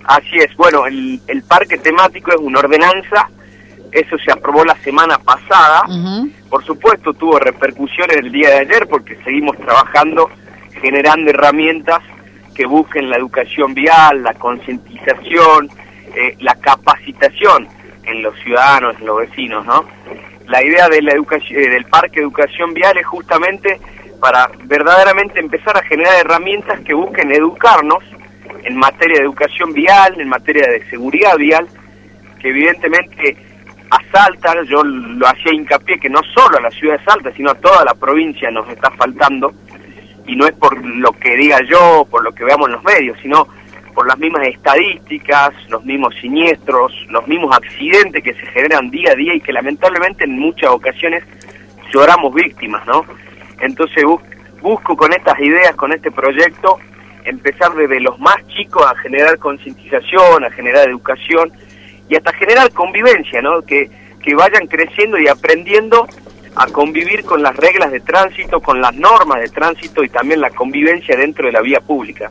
Así es, bueno, el parque temático es una ordenanza, eso se aprobó la semana pasada, por supuesto tuvo repercusiones el día de ayer porque seguimos trabajando, generando herramientas que busquen la educación vial, la concientización, la capacitación en los ciudadanos, en los vecinos, ¿no? La idea de la del Parque de Educación Vial es justamente para verdaderamente empezar a generar herramientas que busquen educarnos en materia de educación vial, en materia de seguridad vial, que evidentemente a Salta, yo lo hacía hincapié que no solo a la ciudad de Salta, sino a toda la provincia nos está faltando, y no es por lo que diga yo, por lo que veamos en los medios, sino por las mismas estadísticas, los mismos siniestros, los mismos accidentes que se generan día a día y que lamentablemente en muchas ocasiones lloramos víctimas, ¿no? Entonces busco con estas ideas, con este proyecto, empezar desde los más chicos a generar concientización, a generar educación y hasta generar convivencia, ¿no? Que vayan creciendo y aprendiendo a convivir con las reglas de tránsito, con las normas de tránsito y también la convivencia dentro de la vía pública.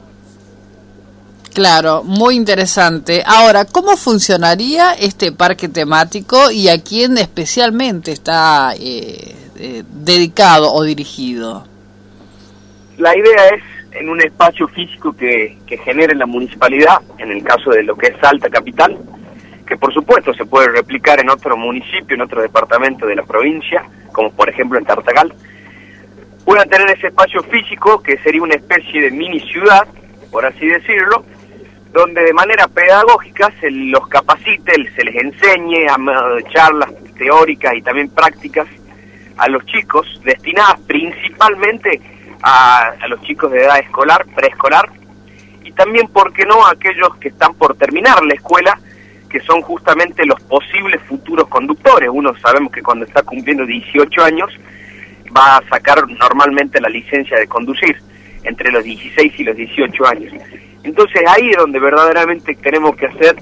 Claro, muy interesante. Ahora, ¿cómo funcionaría este parque temático y a quién especialmente está dedicado o dirigido? La idea es en un espacio físico que genere la municipalidad, en el caso de lo que es Salta Capital, que por supuesto se puede replicar en otro municipio, en otro departamento de la provincia, como por ejemplo en Tartagal, puedan tener ese espacio físico que sería una especie de mini ciudad, por así decirlo, donde de manera pedagógica se los capacite, se les enseñe a modo de charlas teóricas y también prácticas a los chicos, destinadas principalmente a los chicos de edad escolar, preescolar, y también, ¿por qué no?, a aquellos que están por terminar la escuela, que son justamente los posibles futuros conductores. Uno sabemos que cuando está cumpliendo 18 años va a sacar normalmente la licencia de conducir, entre los 16 y los 18 años. Entonces ahí es donde verdaderamente tenemos que hacer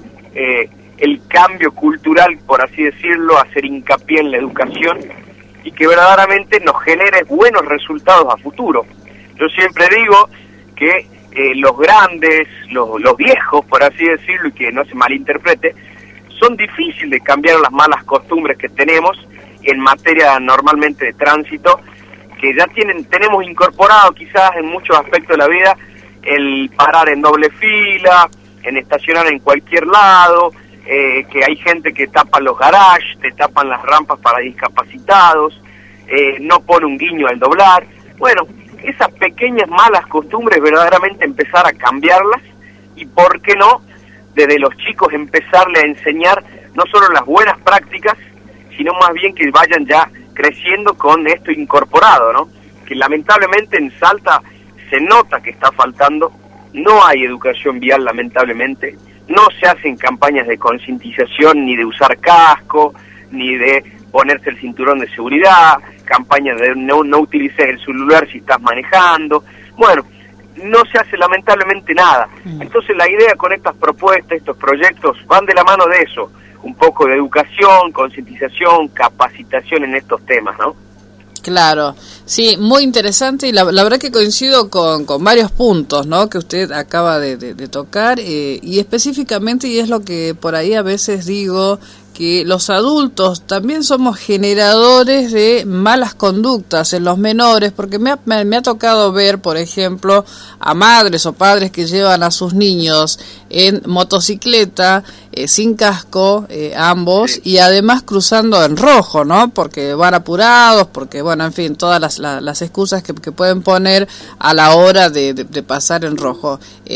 el cambio cultural, por así decirlo, hacer hincapié en la educación y que verdaderamente nos genere buenos resultados a futuro. Yo siempre digo que los grandes, los viejos, por así decirlo, y que no se malinterprete, son difíciles de cambiar las malas costumbres que tenemos en materia normalmente de tránsito, que ya tenemos incorporado quizás en muchos aspectos de la vida el parar en doble fila, en estacionar en cualquier lado, que hay gente que tapa los garages, te tapan las rampas para discapacitados, no pone un guiño al doblar. Bueno, esas pequeñas malas costumbres verdaderamente empezar a cambiarlas y, ¿por qué no?, desde los chicos empezarle a enseñar no solo las buenas prácticas, sino más bien que vayan ya creciendo con esto incorporado, ¿no? Que lamentablemente en Salta se nota que está faltando, no hay educación vial lamentablemente, no se hacen campañas de concientización ni de usar casco, ni de ponerse el cinturón de seguridad, campañas de no utilices el celular si estás manejando. Bueno, no se hace lamentablemente nada. Entonces la idea con estas propuestas, estos proyectos, van de la mano de eso, un poco de educación, concientización, capacitación en estos temas, ¿no? Claro, sí, muy interesante y la verdad que coincido con varios puntos, ¿no?, que usted acaba de tocar y específicamente, y es lo que por ahí a veces digo, que los adultos también somos generadores de malas conductas en los menores, porque me ha tocado ver, por ejemplo, a madres o padres que llevan a sus niños en motocicleta, sin casco, ambos, y además cruzando en rojo, ¿no?, porque van apurados, porque, bueno, en fin, todas las excusas que pueden poner a la hora de pasar en rojo.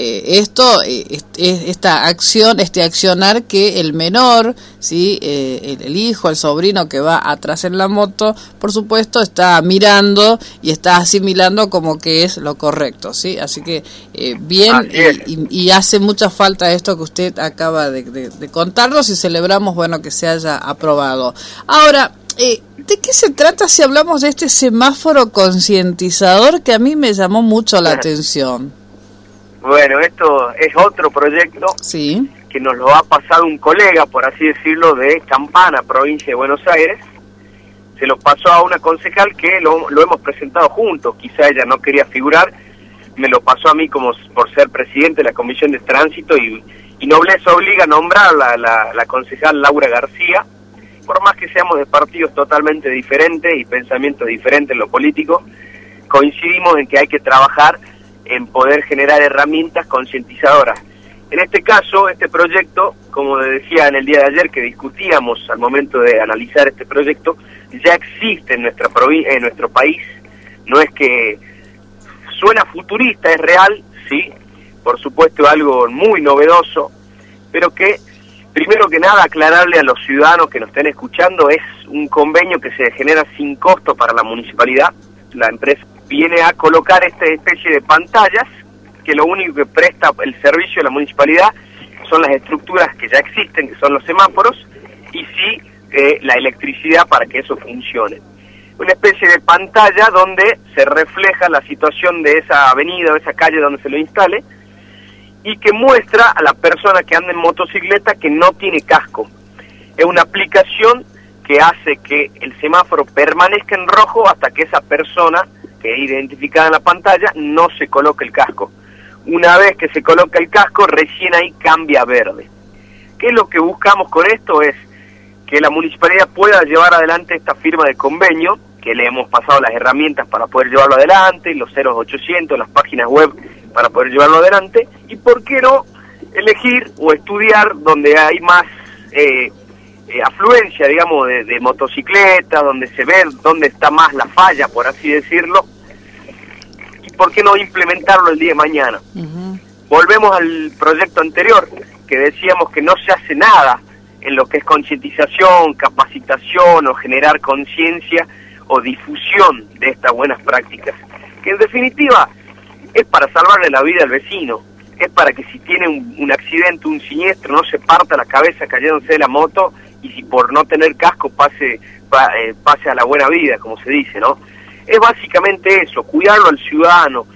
Esta acción, este accionar que el menor, ¿sí?, el hijo, el sobrino que va atrás en la moto, por supuesto está mirando y está asimilando como que es lo correcto, ¿sí? Así que bien, y hace mucha falta esto que usted acaba de contarnos y celebramos, bueno, que se haya aprobado. Ahora, ¿de qué se trata si hablamos de este semáforo concientizador que a mí me llamó mucho la atención? Bueno, esto es otro proyecto. Sí. Que nos lo ha pasado un colega, por así decirlo, de Campana, provincia de Buenos Aires. Se lo pasó a una concejal que lo hemos presentado juntos, quizá ella no quería figurar, me lo pasó a mí como por ser presidente de la Comisión de Tránsito y Y nobleza obliga a nombrar la concejal Laura García, por más que seamos de partidos totalmente diferentes y pensamientos diferentes en lo político, coincidimos en que hay que trabajar en poder generar herramientas concientizadoras. En este caso, este proyecto, como decía en el día de ayer que discutíamos al momento de analizar este proyecto, ya existe en nuestro país. No es que suena futurista, es real, sí, por supuesto algo muy novedoso, pero que primero que nada aclararle a los ciudadanos que nos estén escuchando, es un convenio que se genera sin costo para la municipalidad. La empresa viene a colocar esta especie de pantallas que lo único que presta el servicio de la municipalidad son las estructuras que ya existen, que son los semáforos, y sí la electricidad para que eso funcione. Una especie de pantalla donde se refleja la situación de esa avenida o esa calle donde se lo instale, y que muestra a la persona que anda en motocicleta que no tiene casco. Es una aplicación que hace que el semáforo permanezca en rojo hasta que esa persona, que es identificada en la pantalla, no se coloque el casco. Una vez que se coloca el casco, recién ahí cambia a verde. ¿Qué es lo que buscamos con esto? Es que la municipalidad pueda llevar adelante esta firma de convenio, que le hemos pasado las herramientas para poder llevarlo adelante, los 0800, las páginas web para poder llevarlo adelante, y por qué no elegir o estudiar donde hay más afluencia, digamos, de motocicletas, donde se ve dónde está más la falla, por así decirlo, y por qué no implementarlo el día de mañana. Volvemos al proyecto anterior, que decíamos que no se hace nada en lo que es concientización, capacitación o generar conciencia o difusión de estas buenas prácticas, que en definitiva es para salvarle la vida al vecino, es para que si tiene un accidente, un siniestro, no se parta la cabeza cayéndose de la moto, y si por no tener casco pase a la buena vida, como se dice, ¿no? Es básicamente eso, cuidarlo al ciudadano,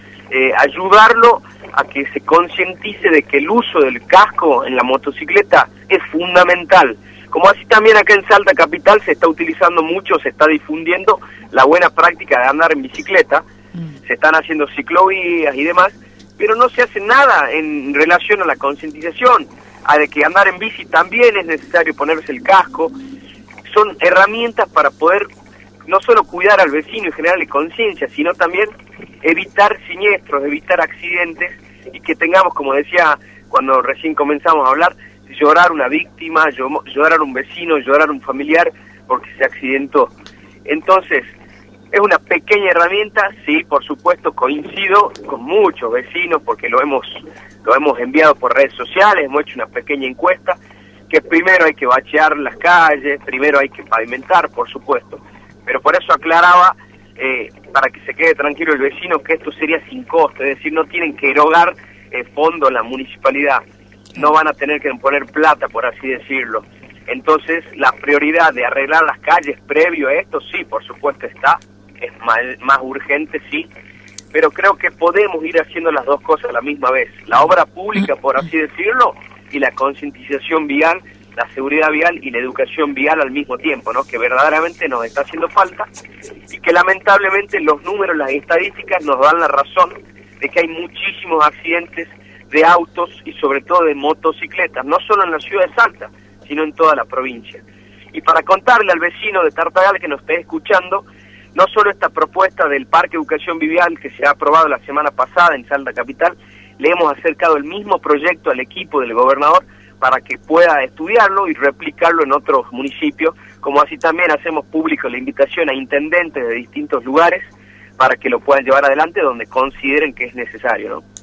ayudarlo a que se concientice de que el uso del casco en la motocicleta es fundamental. Como así también acá en Salta Capital se está utilizando mucho, se está difundiendo la buena práctica de andar en bicicleta, se están haciendo ciclovías y demás, pero no se hace nada en relación a la concientización, a de que andar en bici también es necesario ponerse el casco. Son herramientas para poder no solo cuidar al vecino y generarle conciencia, sino también evitar siniestros, evitar accidentes, y que tengamos, como decía cuando recién comenzamos a hablar, llorar una víctima, llorar un vecino, llorar un familiar porque se accidentó. Entonces, es una pequeña herramienta, sí, por supuesto, coincido con muchos vecinos porque lo hemos enviado por redes sociales, hemos hecho una pequeña encuesta, que primero hay que bachear las calles, primero hay que pavimentar, por supuesto, pero por eso aclaraba, para que se quede tranquilo el vecino, que esto sería sin costo, es decir, no tienen que erogar fondo la municipalidad, no van a tener que poner plata, por así decirlo. Entonces, la prioridad de arreglar las calles previo a esto, sí, por supuesto está, es más urgente, sí, pero creo que podemos ir haciendo las dos cosas a la misma vez, la obra pública, por así decirlo, y la concientización vial, la seguridad vial y la educación vial al mismo tiempo, ¿no? Que verdaderamente nos está haciendo falta, y que lamentablemente los números, las estadísticas nos dan la razón de que hay muchísimos accidentes de autos y sobre todo de motocicletas, no solo en la ciudad de Salta, sino en toda la provincia. Y para contarle al vecino de Tartagal que nos esté escuchando, no solo esta propuesta del Parque Educación Vial que se ha aprobado la semana pasada en Salta Capital, le hemos acercado el mismo proyecto al equipo del gobernador para que pueda estudiarlo y replicarlo en otros municipios, como así también hacemos público la invitación a intendentes de distintos lugares para que lo puedan llevar adelante donde consideren que es necesario, ¿no?